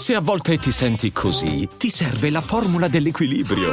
Se a volte ti senti così, ti serve la formula dell'equilibrio.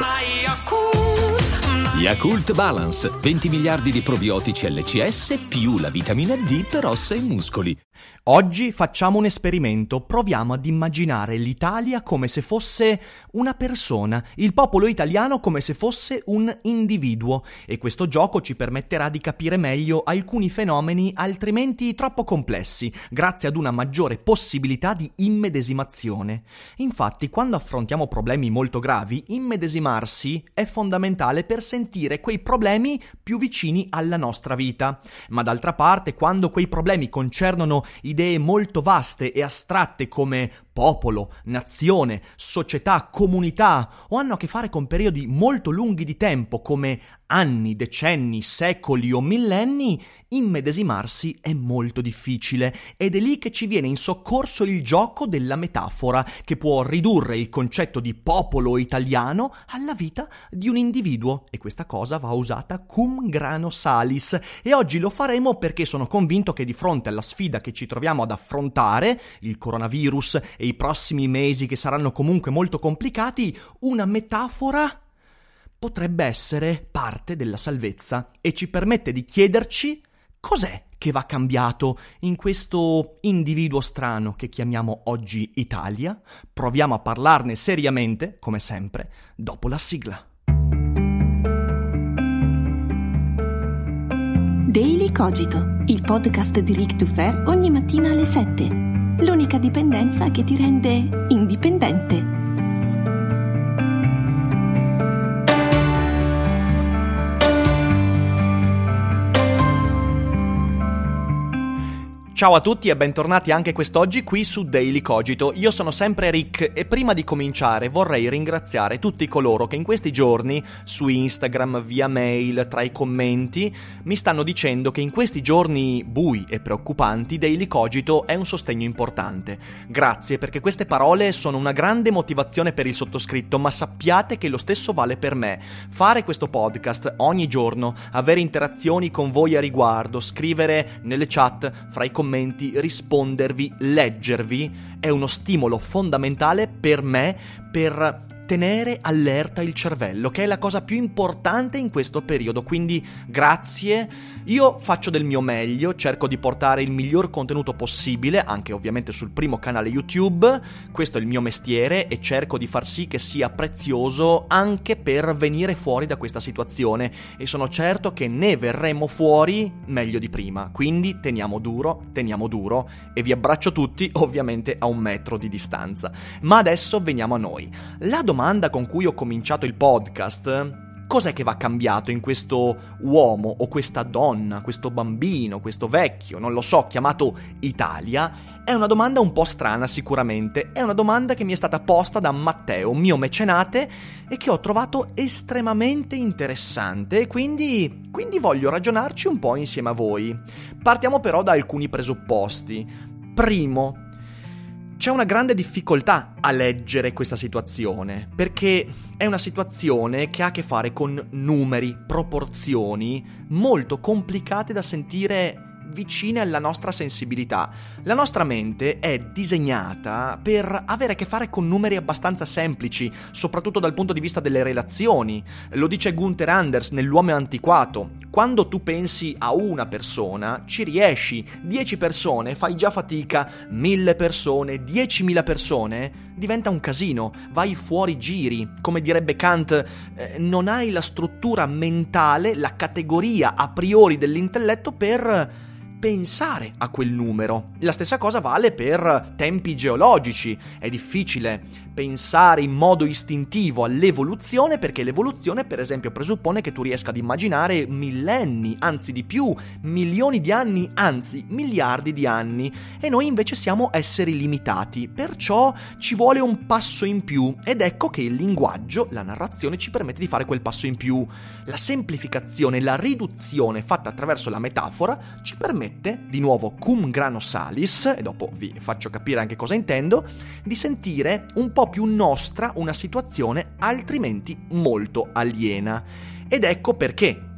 Yakult Balance, 20 miliardi di probiotici LCS più la vitamina D per ossa e muscoli. Oggi facciamo un esperimento, proviamo ad immaginare l'Italia come se fosse una persona, il popolo italiano come se fosse un individuo, e questo gioco ci permetterà di capire meglio alcuni fenomeni altrimenti troppo complessi, grazie ad una maggiore possibilità di immedesimazione. Infatti, quando affrontiamo problemi molto gravi, immedesimarsi è fondamentale per sentire quei problemi più vicini alla nostra vita. Ma d'altra parte, quando quei problemi concernono idee molto vaste e astratte come popolo, nazione, società, comunità, o hanno a che fare con periodi molto lunghi di tempo come anni, decenni, secoli o millenni, immedesimarsi è molto difficile ed è lì che ci viene in soccorso il gioco della metafora, che può ridurre il concetto di popolo italiano alla vita di un individuo, e questa cosa va usata cum grano salis, e oggi lo faremo perché sono convinto che di fronte alla sfida che ci troviamo ad affrontare, il coronavirus e i prossimi mesi che saranno comunque molto complicati, una metafora potrebbe essere parte della salvezza e ci permette di chiederci cos'è che va cambiato in questo individuo strano che chiamiamo oggi Italia. Proviamo a parlarne seriamente, come sempre, dopo la sigla. Daily Cogito, il podcast di Rick Dufer ogni mattina alle 7. L'unica dipendenza che ti rende indipendente. Ciao a tutti e bentornati anche quest'oggi qui su Daily Cogito. Io sono sempre Rick e prima di cominciare vorrei ringraziare tutti coloro che in questi giorni su Instagram, via mail, tra i commenti mi stanno dicendo che in questi giorni bui e preoccupanti Daily Cogito è un sostegno importante. Grazie, perché queste parole sono una grande motivazione per il sottoscritto, ma sappiate che lo stesso vale per me. Fare questo podcast ogni giorno, avere interazioni con voi a riguardo, scrivere nelle chat, fra i commenti, rispondervi, leggervi, è uno stimolo fondamentale per me per tenere allerta il cervello, che è la cosa più importante in questo periodo. Quindi grazie, io faccio del mio meglio, cerco di portare il miglior contenuto possibile, anche ovviamente sul primo canale YouTube, questo è il mio mestiere e cerco di far sì che sia prezioso anche per venire fuori da questa situazione, e sono certo che ne verremo fuori meglio di prima. Quindi teniamo duro e vi abbraccio tutti, ovviamente a 1 metro di distanza. Ma adesso veniamo a noi. La domanda con cui ho cominciato il podcast, cos'è che va cambiato in questo uomo o questa donna, questo bambino, questo vecchio, non lo so, chiamato Italia, è una domanda un po' strana sicuramente, è una domanda che mi è stata posta da Matteo, mio mecenate, e che ho trovato estremamente interessante, e quindi voglio ragionarci un po' insieme a voi. Partiamo però da alcuni presupposti. Primo, c'è una grande difficoltà a leggere questa situazione, perché è una situazione che ha a che fare con numeri, proporzioni molto complicate da sentire vicine alla nostra sensibilità. La nostra mente è disegnata per avere a che fare con numeri abbastanza semplici, soprattutto dal punto di vista delle relazioni. Lo dice Gunther Anders nell'Uomo antiquato. Quando tu pensi a una persona, ci riesci. 10 persone, fai già fatica. 1000 persone, 10.000 persone, diventa un casino. Vai fuori giri. Come direbbe Kant, non hai la struttura mentale, la categoria a priori dell'intelletto per pensare a quel numero. La stessa cosa vale per tempi geologici. È difficile pensare in modo istintivo all'evoluzione, perché l'evoluzione, per esempio, presuppone che tu riesca ad immaginare millenni, anzi di più, milioni di anni, anzi miliardi di anni, e noi invece siamo esseri limitati, perciò ci vuole un passo in più, ed ecco che il linguaggio, la narrazione ci permette di fare quel passo in più. La semplificazione, la riduzione fatta attraverso la metafora ci permette, di nuovo cum grano salis, e dopo vi faccio capire anche cosa intendo, di sentire un po' più nostra una situazione altrimenti molto aliena. Ed ecco perché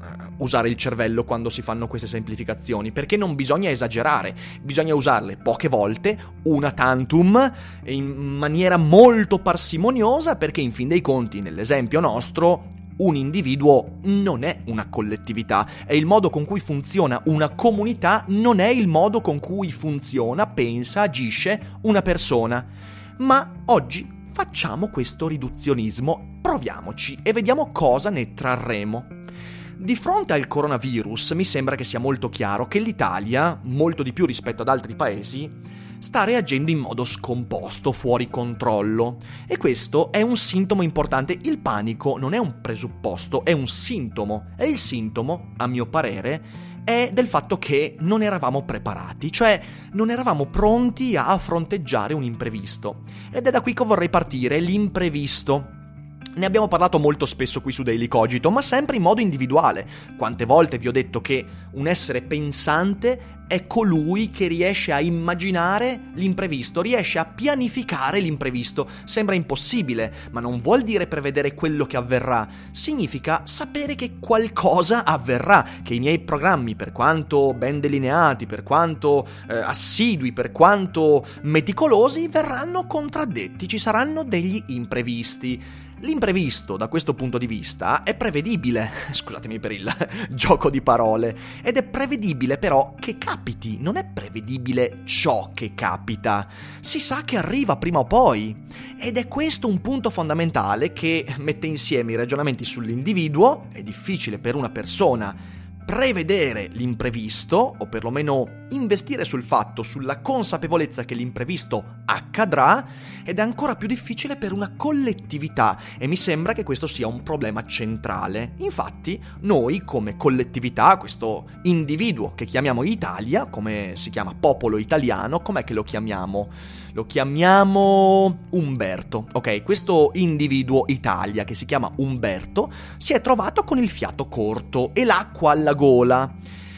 usare il cervello quando si fanno queste semplificazioni, perché non bisogna esagerare, bisogna usarle poche volte, una tantum, in maniera molto parsimoniosa, perché in fin dei conti, nell'esempio nostro, un individuo non è una collettività, e il modo con cui funziona una comunità non è il modo con cui funziona, pensa, agisce una persona. Ma oggi facciamo questo riduzionismo, proviamoci e vediamo cosa ne trarremo. Di fronte al coronavirus mi sembra che sia molto chiaro che l'Italia, molto di più rispetto ad altri paesi, sta reagendo in modo scomposto, fuori controllo. E questo è un sintomo importante. Il panico non è un presupposto, è un sintomo. E il sintomo, a mio parere, è del fatto che non eravamo preparati, cioè non eravamo pronti a fronteggiare un imprevisto. Ed è da qui che vorrei partire, l'imprevisto. Ne abbiamo parlato molto spesso qui su Daily Cogito, ma sempre in modo individuale. Quante volte vi ho detto che un essere pensante è colui che riesce a immaginare l'imprevisto, riesce a pianificare l'imprevisto. Sembra impossibile, ma non vuol dire prevedere quello che avverrà. Significa sapere che qualcosa avverrà, che i miei programmi, per quanto ben delineati, per quanto assidui, per quanto meticolosi, verranno contraddetti, ci saranno degli imprevisti. L'imprevisto, da questo punto di vista, è prevedibile, scusatemi per il gioco di parole, ed è prevedibile però che capiti, non è prevedibile ciò che capita. Si sa che arriva prima o poi, ed è questo un punto fondamentale che mette insieme i ragionamenti sull'individuo. È difficile per una persona prevedere l'imprevisto, o perlomeno investire sul fatto, sulla consapevolezza che l'imprevisto accadrà, ed è ancora più difficile per una collettività, e mi sembra che questo sia un problema centrale. Infatti, noi come collettività, questo individuo che chiamiamo Italia, come si chiama popolo italiano, com'è che lo chiamiamo? Lo chiamiamo Umberto, ok? Questo individuo Italia, che si chiama Umberto, si è trovato con il fiato corto e l'acqua alla gola.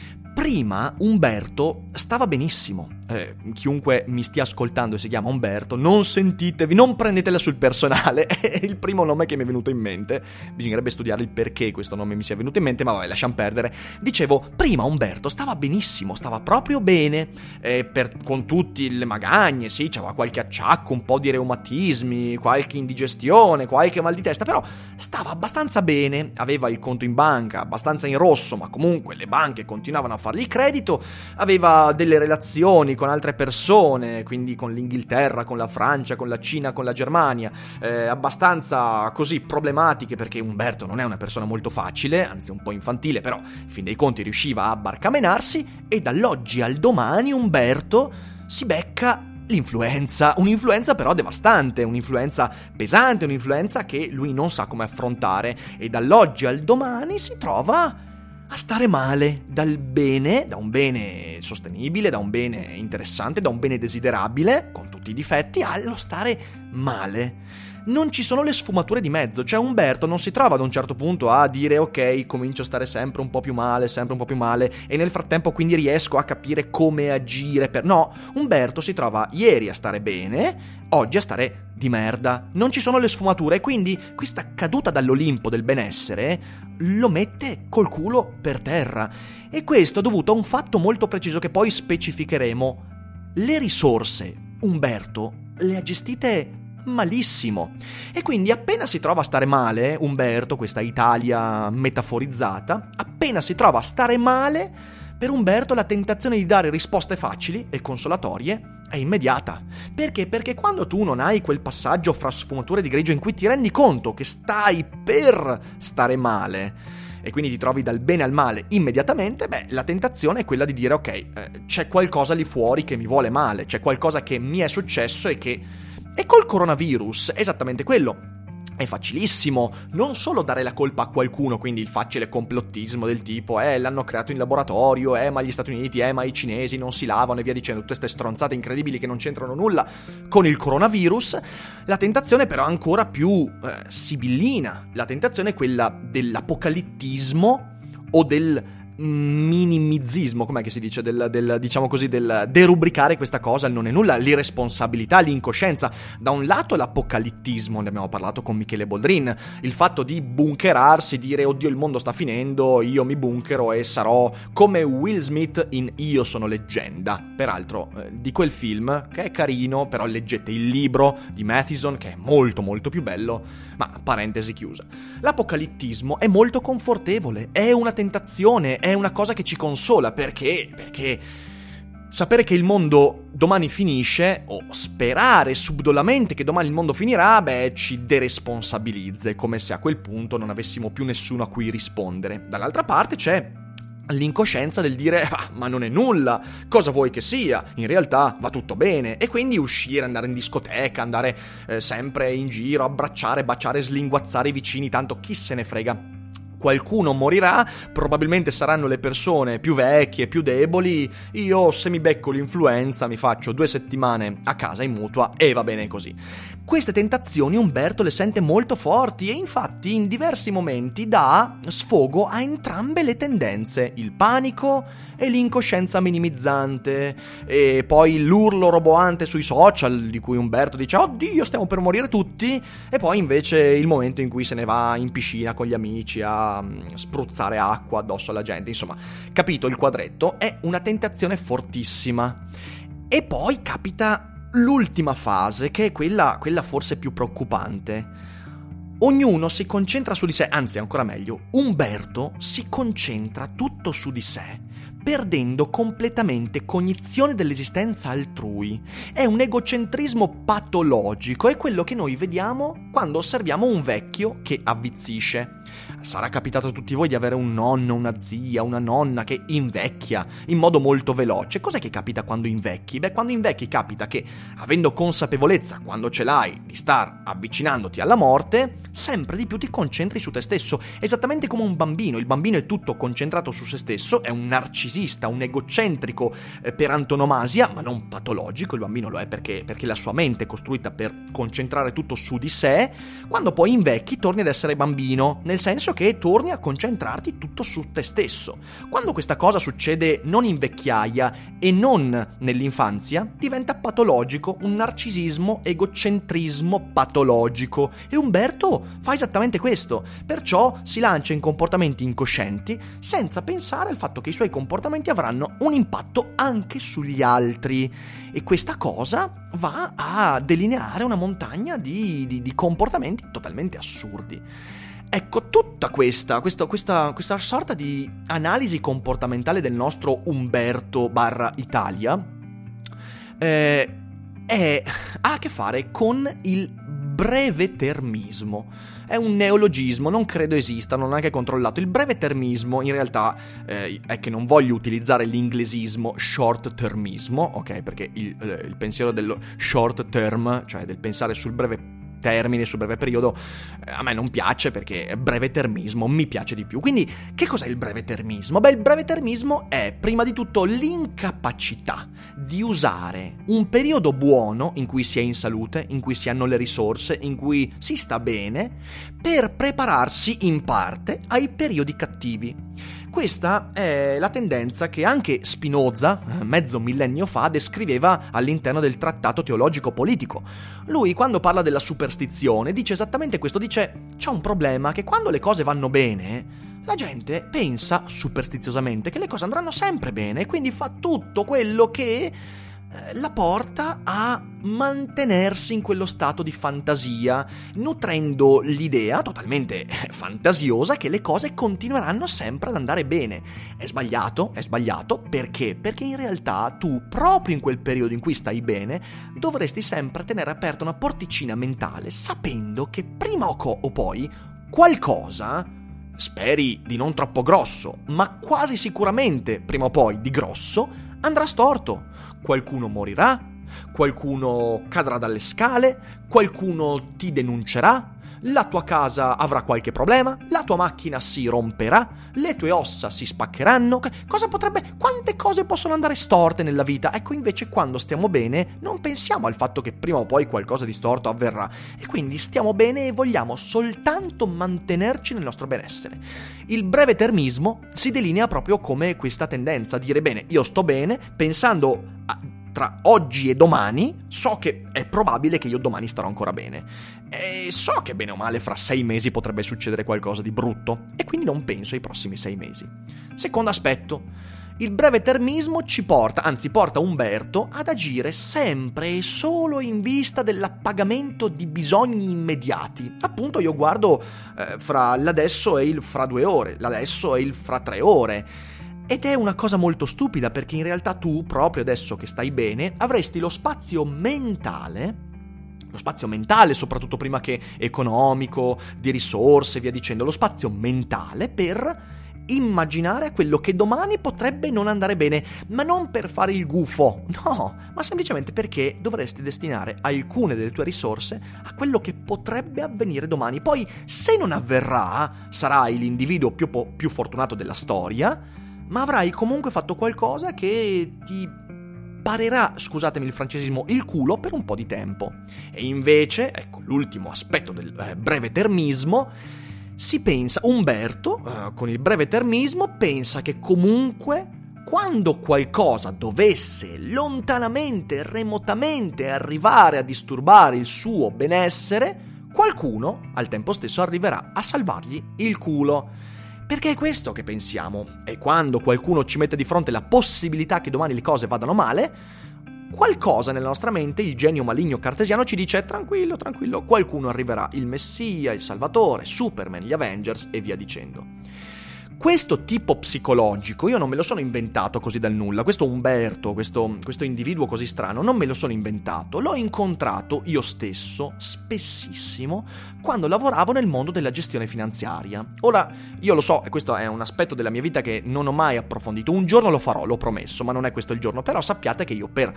Prima Umberto stava benissimo. Chiunque mi stia ascoltando e si chiama Umberto, non sentitevi, non prendetela sul personale, è il primo nome che mi è venuto in mente. Bisognerebbe studiare il perché questo nome mi sia venuto in mente, ma vabbè, lasciamo perdere. Dicevo, prima Umberto stava benissimo, stava proprio bene, con tutte le magagne, sì, c'aveva qualche acciacco, un po' di reumatismi, qualche indigestione, qualche mal di testa, però stava abbastanza bene, aveva il conto in banca abbastanza in rosso, ma comunque le banche continuavano a fargli credito, aveva delle relazioni con altre persone, quindi con l'Inghilterra, con la Francia, con la Cina, con la Germania, abbastanza così problematiche, perché Umberto non è una persona molto facile, anzi un po' infantile, però in fin dei conti riusciva a barcamenarsi, e dall'oggi al domani Umberto si becca l'influenza, un'influenza però devastante, un'influenza pesante, un'influenza che lui non sa come affrontare, e dall'oggi al domani si trova a stare male, da un bene sostenibile, da un bene interessante, da un bene desiderabile, con tutti i difetti, allo stare male. Non ci sono le sfumature di mezzo, cioè Umberto non si trova ad un certo punto a dire ok, comincio a stare sempre un po' più male, e nel frattempo quindi riesco a capire come agire No, Umberto si trova ieri a stare bene, oggi a stare di merda. Non ci sono le sfumature, e quindi questa caduta dall'Olimpo del benessere lo mette col culo per terra. E questo è dovuto a un fatto molto preciso che poi specificheremo. Le risorse Umberto le ha gestite malissimo, e quindi appena si trova a stare male Umberto, questa Italia metaforizzata, appena si trova a stare male, per Umberto la tentazione di dare risposte facili e consolatorie è immediata. Perché? Perché quando tu non hai quel passaggio fra sfumature di grigio in cui ti rendi conto che stai per stare male e quindi ti trovi dal bene al male immediatamente, la tentazione è quella di dire ok, c'è qualcosa lì fuori che mi vuole male, c'è qualcosa che mi è successo e col coronavirus è esattamente quello. È facilissimo non solo dare la colpa a qualcuno, quindi il facile complottismo del tipo l'hanno creato in laboratorio, ma gli Stati Uniti, ma i cinesi non si lavano e via dicendo, tutte queste stronzate incredibili che non c'entrano nulla con il coronavirus. La tentazione però è ancora più sibillina, la tentazione è quella dell'apocalittismo o del minimizzismo, com'è che si dice, diciamo così, del derubricare questa cosa, il non è nulla, l'irresponsabilità, l'incoscienza. Da un lato l'apocalittismo, ne abbiamo parlato con Michele Boldrin, il fatto di bunkerarsi, dire oddio il mondo sta finendo, io mi bunkero e sarò come Will Smith in Io sono leggenda. Peraltro di quel film, che è carino, però leggete il libro di Matheson che è molto molto più bello, ma parentesi chiusa. L'apocalittismo è molto confortevole, è una tentazione, è una cosa che ci consola, perché sapere che il mondo domani finisce, o sperare subdolamente che domani il mondo finirà, ci deresponsabilizza, è come se a quel punto non avessimo più nessuno a cui rispondere. Dall'altra parte c'è l'incoscienza del dire ma non è nulla, cosa vuoi che sia, in realtà va tutto bene, e quindi uscire, andare in discoteca, andare sempre in giro, abbracciare, baciare, slinguazzare i vicini, tanto chi se ne frega. Qualcuno morirà, probabilmente saranno le persone più vecchie, più deboli, io se mi becco l'influenza mi faccio 2 settimane a casa in mutua e va bene così. Queste tentazioni Umberto le sente molto forti e infatti in diversi momenti dà sfogo a entrambe le tendenze, il panico e l'incoscienza minimizzante, e poi l'urlo roboante sui social di cui Umberto dice oddio stiamo per morire tutti, e poi invece il momento in cui se ne va in piscina con gli amici a spruzzare acqua addosso alla gente. Insomma, capito il quadretto? È una tentazione fortissima. E poi capita l'ultima fase, che è quella forse più preoccupante. Ognuno si concentra su di sé, anzi ancora meglio, Umberto si concentra tutto su di sé, perdendo completamente cognizione dell'esistenza altrui. È un egocentrismo patologico, è quello che noi vediamo quando osserviamo un vecchio che avvizzisce. Sarà capitato a tutti voi di avere un nonno, una zia, una nonna che invecchia in modo molto veloce. Cos'è che capita quando invecchi? Quando invecchi capita che, avendo consapevolezza, quando ce l'hai, di star avvicinandoti alla morte, sempre di più ti concentri su te stesso, esattamente come un bambino. Il bambino è tutto concentrato su se stesso, è un narcisista, un egocentrico per antonomasia, ma non patologico. Il bambino lo è perché la sua mente è costruita per concentrare tutto su di sé. Quando poi invecchi torni ad essere bambino, nel senso che torni a concentrarti tutto su te stesso. Quando questa cosa succede non in vecchiaia e non nell'infanzia, diventa patologico, un narcisismo, egocentrismo patologico, e Umberto fa esattamente questo, perciò si lancia in comportamenti incoscienti senza pensare al fatto che i suoi comportamenti avranno un impatto anche sugli altri, e questa cosa va a delineare una montagna di comportamenti totalmente assurdi. Ecco, tutta questa sorta di analisi comportamentale del nostro Umberto / Italia ha a che fare con il brevetermismo. È un neologismo, non credo esista, non ho neanche controllato. Il brevetermismo in realtà è che non voglio utilizzare l'inglesismo short termismo, ok? Perché il pensiero dello short term, cioè del pensare sul breve termine, sul breve periodo, a me non piace, perché brevetermismo mi piace di più. Quindi che cos'è il brevetermismo? Il brevetermismo è prima di tutto l'incapacità di usare un periodo buono in cui si è in salute, in cui si hanno le risorse, in cui si sta bene, per prepararsi in parte ai periodi cattivi. Questa è la tendenza che anche Spinoza, mezzo millennio fa, descriveva all'interno del Trattato teologico politico. Lui, quando parla della superstizione, dice esattamente questo, dice: c'è un problema, che quando le cose vanno bene, la gente pensa superstiziosamente che le cose andranno sempre bene, e quindi fa tutto quello che la porta a mantenersi in quello stato di fantasia, nutrendo l'idea totalmente fantasiosa che le cose continueranno sempre ad andare bene. È sbagliato, perché? Perché in realtà tu, proprio in quel periodo in cui stai bene, dovresti sempre tenere aperta una porticina mentale, sapendo che prima o poi qualcosa, speri di non troppo grosso, ma quasi sicuramente prima o poi di grosso, andrà storto. Qualcuno morirà, qualcuno cadrà dalle scale, qualcuno ti denuncerà, la tua casa avrà qualche problema, la tua macchina si romperà, le tue ossa si spaccheranno. Quante cose possono andare storte nella vita? Ecco, invece quando stiamo bene non pensiamo al fatto che prima o poi qualcosa di storto avverrà, e quindi stiamo bene e vogliamo soltanto mantenerci nel nostro benessere. Il breve termismo si delinea proprio come questa tendenza a dire: bene, io sto bene, pensando tra oggi e domani, so che è probabile che io domani starò ancora bene, e so che bene o male fra 6 mesi potrebbe succedere qualcosa di brutto, e quindi non penso ai prossimi 6 mesi. Secondo aspetto, il breve termismo porta Umberto ad agire sempre e solo in vista dell'appagamento di bisogni immediati. Appunto, io guardo fra l'adesso e il fra 2 ore, l'adesso e il fra 3 ore. Ed è una cosa molto stupida, perché in realtà tu, proprio adesso che stai bene, avresti lo spazio mentale, soprattutto prima che economico, di risorse e via dicendo, lo spazio mentale per immaginare quello che domani potrebbe non andare bene, ma non per fare il gufo, no, ma semplicemente perché dovresti destinare alcune delle tue risorse a quello che potrebbe avvenire domani. Poi, se non avverrà, sarai l'individuo più fortunato della storia, ma avrai comunque fatto qualcosa che ti parerà, scusatemi il francesismo, il culo per un po' di tempo. E invece, ecco l'ultimo aspetto del breve termismo, Umberto, con il breve termismo, pensa che comunque quando qualcosa dovesse lontanamente, remotamente arrivare a disturbare il suo benessere, qualcuno al tempo stesso arriverà a salvargli il culo. Perché è questo che pensiamo, e quando qualcuno ci mette di fronte la possibilità che domani le cose vadano male, qualcosa nella nostra mente, il genio maligno cartesiano, ci dice: tranquillo, qualcuno arriverà, il Messia, il Salvatore, Superman, gli Avengers e via dicendo. Questo tipo psicologico io non me lo sono inventato così dal nulla. Questo Umberto, questo individuo così strano, non me lo sono inventato. L'ho incontrato io stesso spessissimo quando lavoravo nel mondo della gestione finanziaria. Ora, io lo so, e questo è un aspetto della mia vita che non ho mai approfondito. Un giorno lo farò, l'ho promesso, ma non è questo il giorno. Però sappiate che io per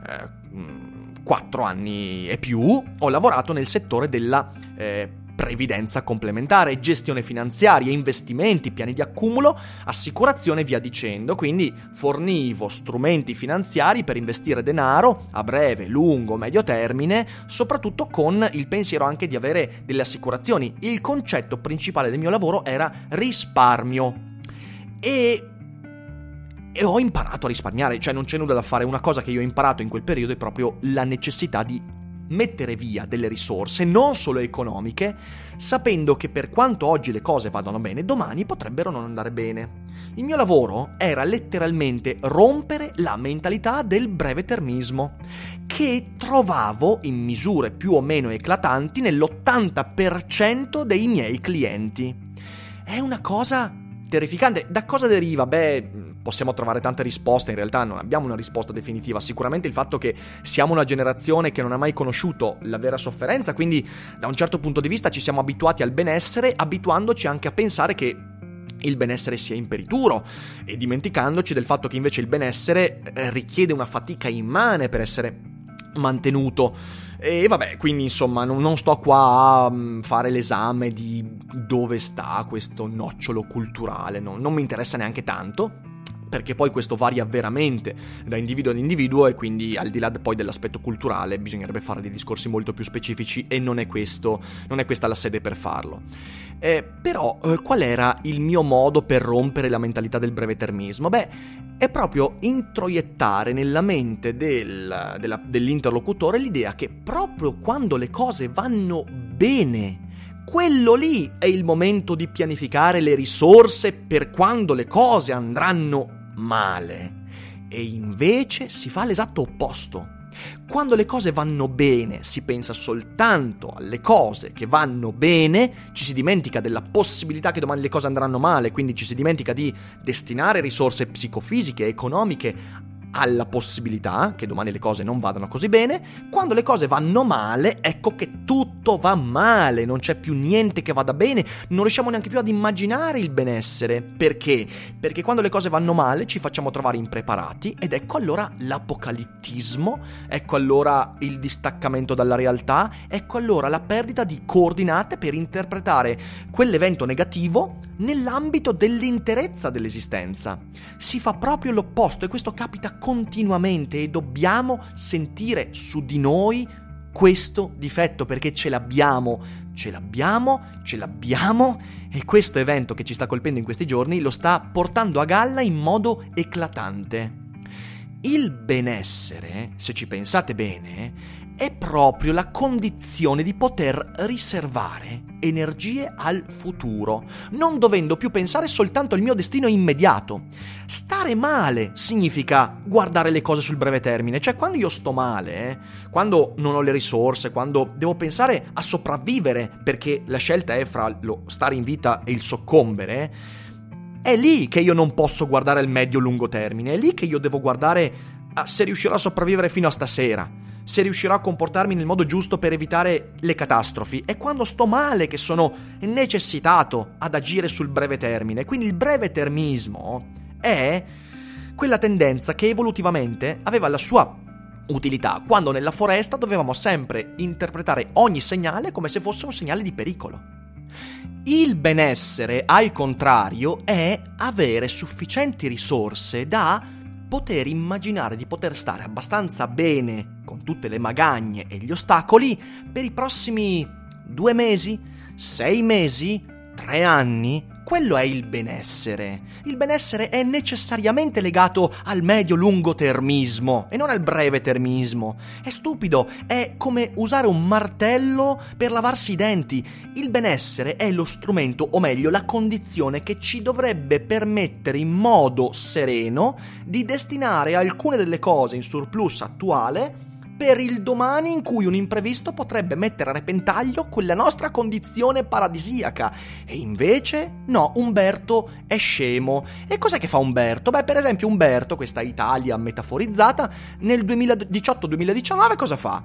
4 anni e più ho lavorato nel settore della previdenza complementare, gestione finanziaria, investimenti, piani di accumulo, assicurazione e via dicendo. Quindi fornivo strumenti finanziari per investire denaro a breve, lungo, medio termine, soprattutto con il pensiero anche di avere delle assicurazioni. Il concetto principale del mio lavoro era risparmio e ho imparato a risparmiare, cioè non c'è nulla da fare. Una cosa che io ho imparato in quel periodo è proprio la necessità di mettere via delle risorse, non solo economiche, sapendo che per quanto oggi le cose vadano bene, domani potrebbero non andare bene. Il mio lavoro era letteralmente rompere la mentalità del breve termismo, che trovavo in misure più o meno eclatanti nell'80% dei miei clienti. È una cosa terrificante. Da cosa deriva? Possiamo trovare tante risposte, in realtà non abbiamo una risposta definitiva. Sicuramente il fatto che siamo una generazione che non ha mai conosciuto la vera sofferenza, quindi da un certo punto di vista ci siamo abituati al benessere, abituandoci anche a pensare che il benessere sia imperituro e dimenticandoci del fatto che invece il benessere richiede una fatica immane per essere mantenuto. E vabbè, quindi insomma non sto qua a fare l'esame di dove sta questo nocciolo culturale, no? Non mi interessa neanche tanto, perché poi questo varia veramente da individuo ad individuo, e quindi al di là poi dell'aspetto culturale bisognerebbe fare dei discorsi molto più specifici, e non è questa la sede per farlo. Però qual era il mio modo per rompere la mentalità del breve termismo? È proprio introiettare nella mente dell'interlocutore l'idea che proprio quando le cose vanno bene, quello lì è il momento di pianificare le risorse per quando le cose andranno male. E invece si fa l'esatto opposto. Quando le cose vanno bene si pensa soltanto alle cose che vanno bene, ci si dimentica della possibilità che domani le cose andranno male, quindi ci si dimentica di destinare risorse psicofisiche e economiche alla possibilità che domani le cose non vadano così bene. Quando le cose vanno male, ecco che tutto va male, non c'è più niente che vada bene, non riusciamo neanche più ad immaginare il benessere. Perché? Perché quando le cose vanno male ci facciamo trovare impreparati ed ecco allora l'apocalittismo, ecco allora il distaccamento dalla realtà, ecco allora la perdita di coordinate per interpretare quell'evento negativo nell'ambito dell'interezza dell'esistenza. Si fa proprio l'opposto e questo capita continuamente e dobbiamo sentire su di noi questo difetto perché ce l'abbiamo e questo evento che ci sta colpendo in questi giorni lo sta portando a galla in modo eclatante. Il benessere, se ci pensate bene, è proprio la condizione di poter riservare energie al futuro, non dovendo più pensare soltanto al mio destino immediato. Stare male significa guardare le cose sul breve termine, cioè quando io sto male, quando non ho le risorse, quando devo pensare a sopravvivere perché la scelta è fra lo stare in vita e il soccombere, è lì che io non posso guardare al medio-lungo termine, è lì che io devo guardare a se riuscirò a sopravvivere fino a stasera, se riuscirò a comportarmi nel modo giusto per evitare le catastrofi. È quando sto male che sono necessitato ad agire sul breve termine. Quindi il breve termismo è quella tendenza che evolutivamente aveva la sua utilità, quando nella foresta dovevamo sempre interpretare ogni segnale come se fosse un segnale di pericolo. Il benessere, al contrario, è avere sufficienti risorse da poter immaginare di poter stare abbastanza bene con tutte le magagne e gli ostacoli per i prossimi 2 mesi, 6 mesi, 3 anni. Quello è il benessere. Il benessere è necessariamente legato al medio-lungo termismo e non al breve termismo. È stupido, è come usare un martello per lavarsi i denti. Il benessere è lo strumento, o meglio, la condizione che ci dovrebbe permettere in modo sereno di destinare alcune delle cose in surplus attuale per il domani in cui un imprevisto potrebbe mettere a repentaglio quella nostra condizione paradisiaca. E invece, no, Umberto è scemo. E cos'è che fa Umberto? Beh, per esempio Umberto, questa Italia metaforizzata, nel 2018-2019 cosa fa?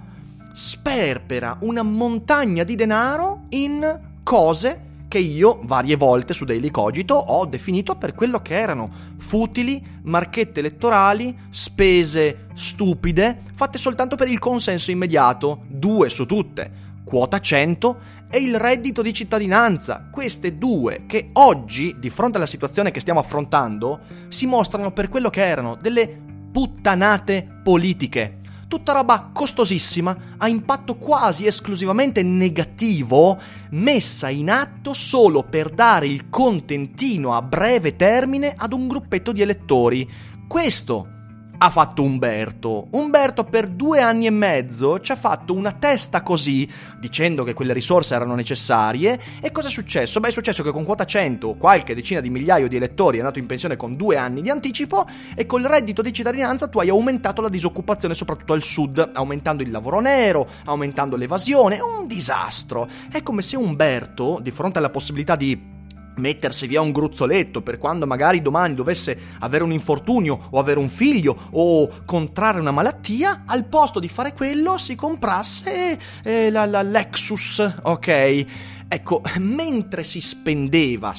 Sperpera una montagna di denaro in cose che io varie volte su Daily Cogito ho definito per quello che erano: futili, marchette elettorali, spese stupide, fatte soltanto per il consenso immediato, 2 su tutte, quota 100 e il reddito di cittadinanza. Queste 2 che oggi, di fronte alla situazione che stiamo affrontando, si mostrano per quello che erano: delle puttanate politiche. Tutta roba costosissima, a impatto quasi esclusivamente negativo, messa in atto solo per dare il contentino a breve termine ad un gruppetto di elettori. Questo ha fatto Umberto. Umberto per 2 anni e mezzo ci ha fatto una testa così, dicendo che quelle risorse erano necessarie. E cosa è successo? Beh, è successo che con quota 100 qualche decina di migliaia di elettori è andato in pensione con 2 anni di anticipo e col reddito di cittadinanza tu hai aumentato la disoccupazione soprattutto al sud, aumentando il lavoro nero, aumentando l'evasione. È un disastro. È come se Umberto, di fronte alla possibilità di mettersi via un gruzzoletto per quando magari domani dovesse avere un infortunio o avere un figlio o contrarre una malattia, al posto di fare quello si comprasse la Lexus, ok? Ecco, mentre si spendeva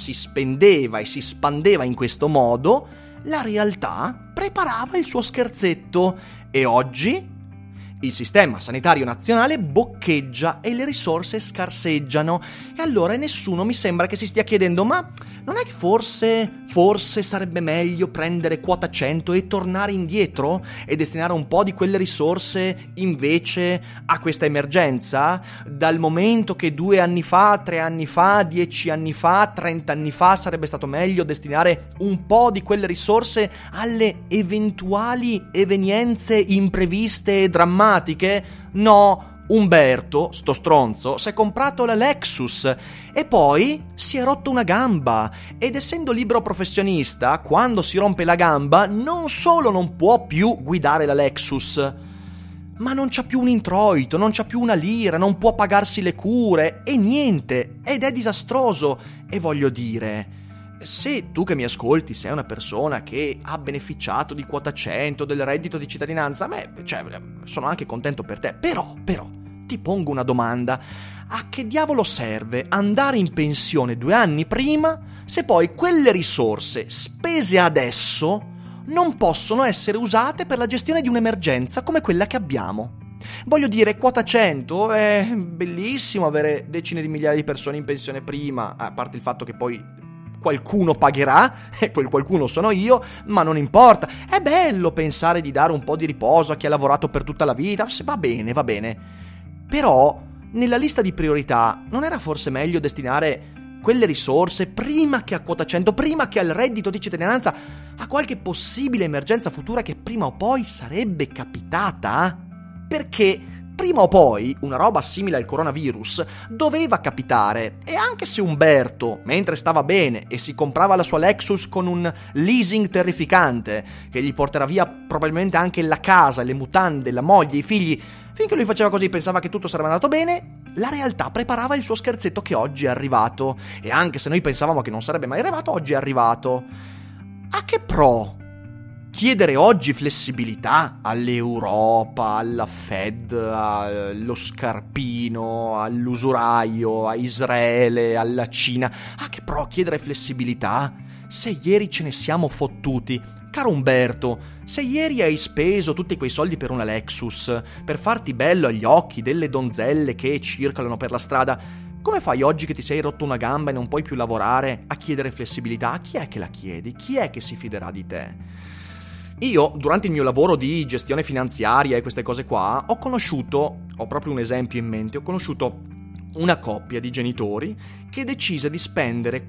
e si spandeva in questo modo, la realtà preparava il suo scherzetto e oggi il sistema sanitario nazionale boccheggia e le risorse scarseggiano. E allora nessuno mi sembra che si stia chiedendo: ma non è che forse sarebbe meglio prendere quota 100 e tornare indietro e destinare un po' di quelle risorse invece a questa emergenza? Dal momento che 2 anni fa, 3 anni fa, 10 anni fa, 30 anni fa sarebbe stato meglio destinare un po' di quelle risorse alle eventuali evenienze impreviste e drammatiche? No, Umberto, sto stronzo, si è comprato la Lexus e poi si è rotto una gamba. Ed essendo libero professionista, quando si rompe la gamba non solo non può più guidare la Lexus, ma non c'ha più un introito, non c'ha più una lira, non può pagarsi le cure e niente, ed è disastroso. E voglio dire, se tu che mi ascolti sei una persona che ha beneficiato di quota 100, del reddito di cittadinanza, sono anche contento per te, però, ti pongo una domanda: a che diavolo serve andare in pensione 2 anni prima se poi quelle risorse spese adesso non possono essere usate per la gestione di un'emergenza come quella che abbiamo? Voglio dire, quota 100 è bellissimo avere decine di migliaia di persone in pensione prima, a parte il fatto che poi qualcuno pagherà, e quel qualcuno sono io, ma non importa. È bello pensare di dare un po' di riposo a chi ha lavorato per tutta la vita, va bene. Però, nella lista di priorità, non era forse meglio destinare quelle risorse prima che a quota 100, prima che al reddito di cittadinanza, a qualche possibile emergenza futura che prima o poi sarebbe capitata? Perché prima o poi una roba simile al coronavirus doveva capitare, e anche se Umberto, mentre stava bene e si comprava la sua Lexus con un leasing terrificante che gli porterà via probabilmente anche la casa, le mutande, la moglie, i figli, finché lui faceva così pensava che tutto sarebbe andato bene, la realtà preparava il suo scherzetto che oggi è arrivato, e anche se noi pensavamo che non sarebbe mai arrivato, oggi è arrivato. A che pro chiedere oggi flessibilità all'Europa, alla Fed, allo scarpino, all'usuraio, a Israele, alla Cina? A che pro chiedere flessibilità se ieri ce ne siamo fottuti? Caro Umberto, se ieri hai speso tutti quei soldi per una Lexus, per farti bello agli occhi delle donzelle che circolano per la strada, come fai oggi che ti sei rotto una gamba e non puoi più lavorare a chiedere flessibilità? A chi è che la chiedi? Chi è che si fiderà di te? Io, durante il mio lavoro di gestione finanziaria e queste cose qua, ho proprio un esempio in mente, ho conosciuto una coppia di genitori che decise di spendere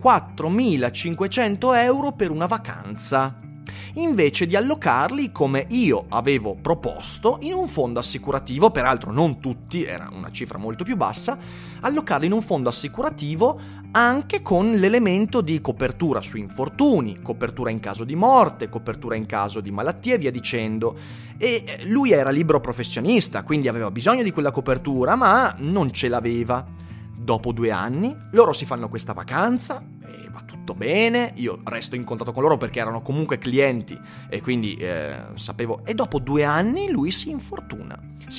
4.500 euro per una vacanza, invece di allocarli, come io avevo proposto, in un fondo assicurativo, peraltro non tutti, era una cifra molto più bassa, allocarli in un fondo assicurativo anche con l'elemento di copertura su infortuni, copertura in caso di morte, copertura in caso di malattia e via dicendo. E lui era libero professionista, quindi aveva bisogno di quella copertura, ma non ce l'aveva. Dopo 2 anni loro si fanno questa vacanza e va tutto bene, io resto in contatto con loro perché erano comunque clienti e quindi sapevo. E dopo 2 anni lui si infortuna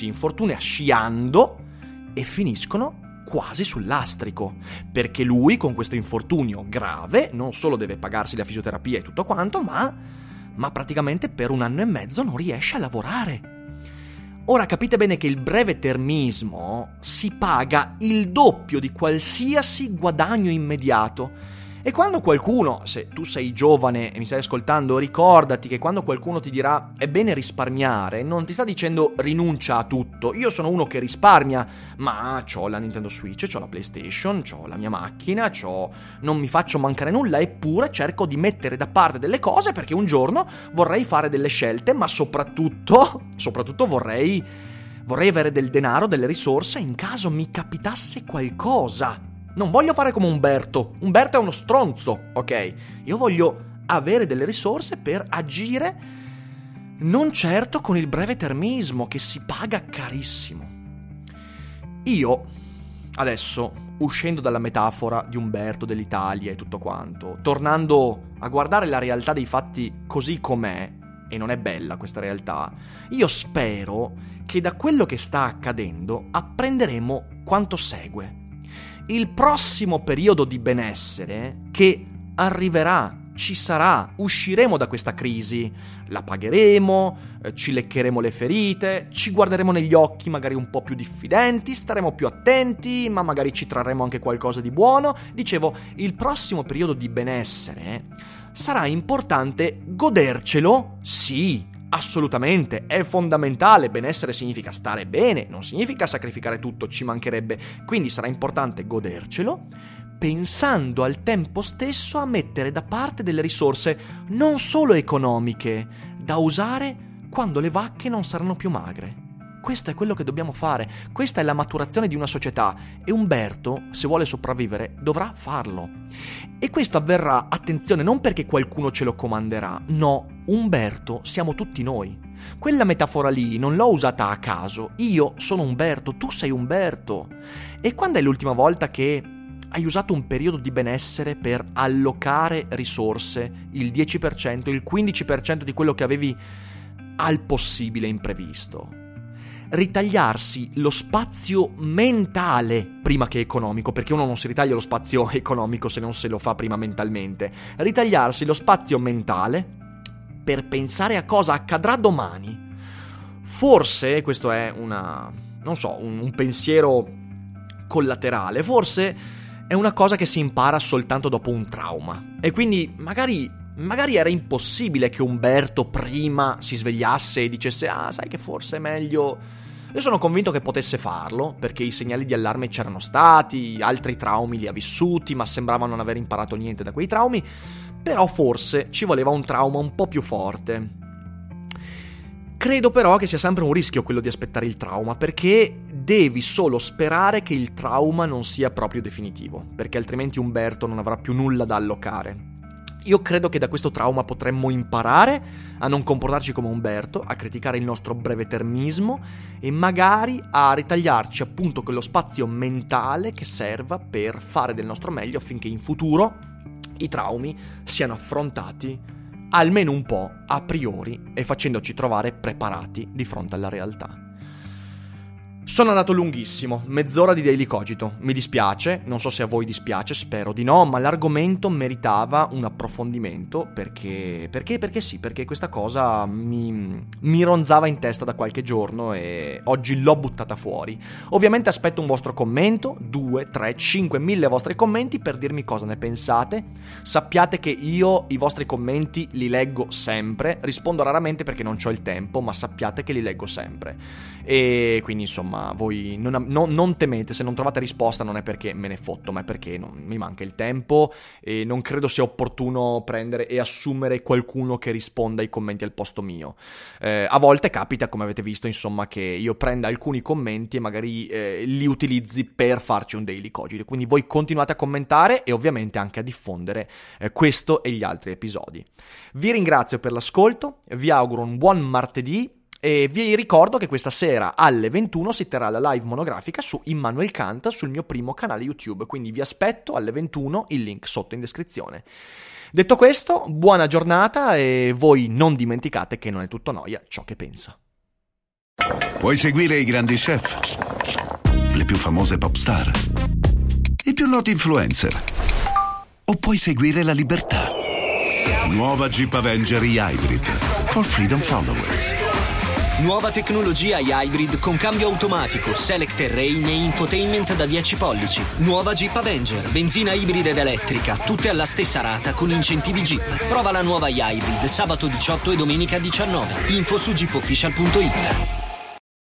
sciando e finiscono quasi sul lastrico, perché lui con questo infortunio grave non solo deve pagarsi la fisioterapia e tutto quanto, ma praticamente per 1 anno e mezzo non riesce a lavorare. Ora capite bene che il breve termismo si paga il doppio di qualsiasi guadagno immediato. E quando qualcuno, se tu sei giovane e mi stai ascoltando, ricordati che quando qualcuno ti dirà è bene risparmiare, non ti sta dicendo rinuncia a tutto. Io sono uno che risparmia, ma c'ho la Nintendo Switch, c'ho la PlayStation, c'ho la mia macchina, non mi faccio mancare nulla, eppure cerco di mettere da parte delle cose perché un giorno vorrei fare delle scelte, ma soprattutto vorrei avere del denaro, delle risorse in caso mi capitasse qualcosa. Non voglio fare come Umberto è uno stronzo, ok? Io voglio avere delle risorse per agire, non certo con il breve termismo che si paga carissimo. Io, adesso, uscendo dalla metafora di Umberto, dell'Italia e tutto quanto, tornando a guardare la realtà dei fatti così com'è, e non è bella questa realtà, io spero che da quello che sta accadendo apprenderemo quanto segue. Il prossimo periodo di benessere che arriverà, ci sarà, usciremo da questa crisi, la pagheremo, ci leccheremo le ferite, ci guarderemo negli occhi magari un po' più diffidenti, staremo più attenti, ma magari ci trarremo anche qualcosa di buono. Dicevo, il prossimo periodo di benessere sarà importante godercelo, sì. Assolutamente, è fondamentale, benessere significa stare bene, non significa sacrificare tutto, ci mancherebbe, quindi sarà importante godercelo, pensando al tempo stesso a mettere da parte delle risorse non solo economiche, da usare quando le vacche non saranno più magre. Questo è quello che dobbiamo fare, questa è la maturazione di una società e Umberto, se vuole sopravvivere, dovrà farlo. E questo avverrà, attenzione, non perché qualcuno ce lo comanderà, no, Umberto siamo tutti noi. Quella metafora lì non l'ho usata a caso, io sono Umberto, tu sei Umberto. E quando è l'ultima volta che hai usato un periodo di benessere per allocare risorse, il 10%, il 15% di quello che avevi al possibile imprevisto. Ritagliarsi lo spazio mentale prima che economico, perché uno non si ritaglia lo spazio economico se non se lo fa prima mentalmente. Ritagliarsi lo spazio mentale per pensare a cosa accadrà domani. Forse, questo è un pensiero collaterale, forse è una cosa che si impara soltanto dopo un trauma. E quindi magari era impossibile che Umberto prima si svegliasse e dicesse sai che forse è meglio. Io sono convinto che potesse farlo, perché i segnali di allarme c'erano stati, altri traumi li ha vissuti, ma sembrava non aver imparato niente da quei traumi, però forse ci voleva un trauma un po' più forte. Credo però che sia sempre un rischio quello di aspettare il trauma, perché devi solo sperare che il trauma non sia proprio definitivo, perché altrimenti Umberto non avrà più nulla da allocare. Io credo che da questo trauma potremmo imparare a non comportarci come Umberto, a criticare il nostro brevetermismo e magari a ritagliarci appunto quello spazio mentale che serva per fare del nostro meglio affinché in futuro i traumi siano affrontati almeno un po' a priori e facendoci trovare preparati di fronte alla realtà. Sono andato lunghissimo, mezz'ora di Daily Cogito. Mi dispiace, non so se a voi dispiace, spero di no, ma l'argomento meritava un approfondimento perché sì, perché questa cosa mi ronzava in testa da qualche giorno e oggi l'ho buttata fuori. Ovviamente aspetto un vostro commento, 2, 3, 5, 1000 vostri commenti per dirmi cosa ne pensate. Sappiate che io i vostri commenti li leggo sempre, rispondo raramente perché non c'ho il tempo, ma sappiate che li leggo sempre. E quindi insomma voi non temete, se non trovate risposta non è perché me ne fotto, ma è perché mi manca il tempo e non credo sia opportuno prendere e assumere qualcuno che risponda ai commenti al posto mio. A volte capita, come avete visto, insomma, che io prenda alcuni commenti e magari li utilizzi per farci un Daily Cogito, quindi voi continuate a commentare e ovviamente anche a diffondere questo e gli altri episodi. Vi ringrazio per l'ascolto, vi auguro un buon martedì. E vi ricordo che questa sera alle 21 si terrà la live monografica su Immanuel Kant sul mio primo canale YouTube, quindi vi aspetto alle 21, il link sotto in descrizione. Detto questo, buona giornata e voi non dimenticate che non è tutto noia ciò che pensa. Puoi seguire i grandi chef, le più famose pop star, i più noti influencer, o puoi seguire la libertà. Nuova Jeep Avenger e-Hybrid for Freedom Followers. Nuova tecnologia e-Hybrid con cambio automatico, Select Terrain e infotainment da 10 pollici. Nuova Jeep Avenger, benzina ibrida ed elettrica, tutte alla stessa rata con incentivi Jeep. Prova la nuova e-Hybrid sabato 18 e domenica 19. Info su jeepofficial.it.